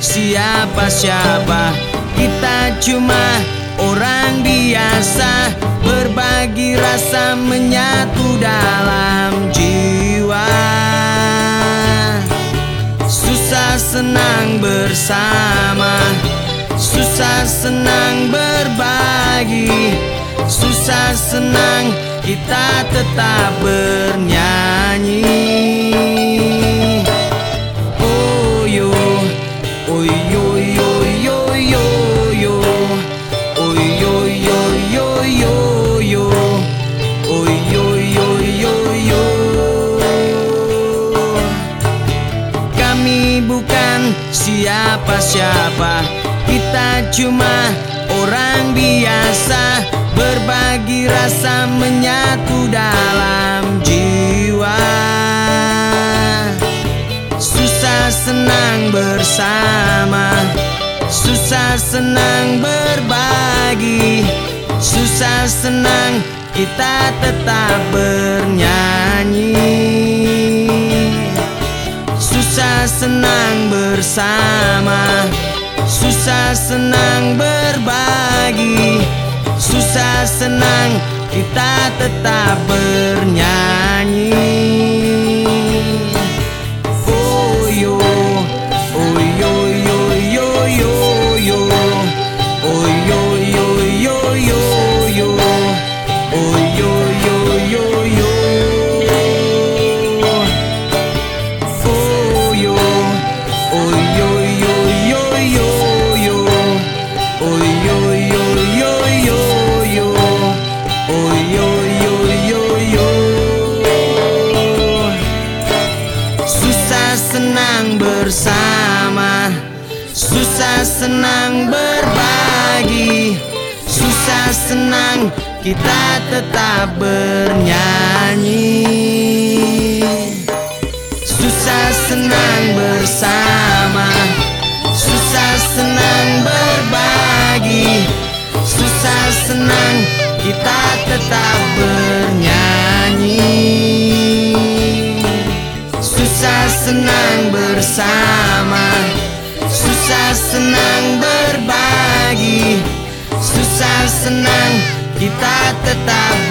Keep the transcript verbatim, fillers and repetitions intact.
siapa-siapa. Kita cuma orang biasa, berbagi rasa menyatu dalam jiwa. Susah senang bersama, susah senang berbagi, susah senang kita tetap bernyanyi. Oh yo, oh yo yo yo yo yo, oh yo yo yo yo yo, oh yo yo yo yo. Kami bukan siapa-siapa, kita cuma orang biasa, berbagi rasa menyatu dalam jiwa. Susah senang bersama, susah senang berbagi, susah senang kita tetap bernyanyi. Susah senang bersama, susah senang berbagi, susah senang kita tetap bernyanyi. Oh yo, oh yo yo yo yo yo, oh yo yo yo yo yo, oh yo yo yo yo. Oh yo, oh yo yo yo yo yo, oh yo yo yo yo yo, oh yo yo yo yo. Susah senang bersama, susah senang berbagi, susah senang kita tetap bernyanyi. Susah senang bersama, susah senang berbagi, susah senang kita tetap bernyanyi. Susah senang bersama, susah senang berbagi, susah senang kita tetap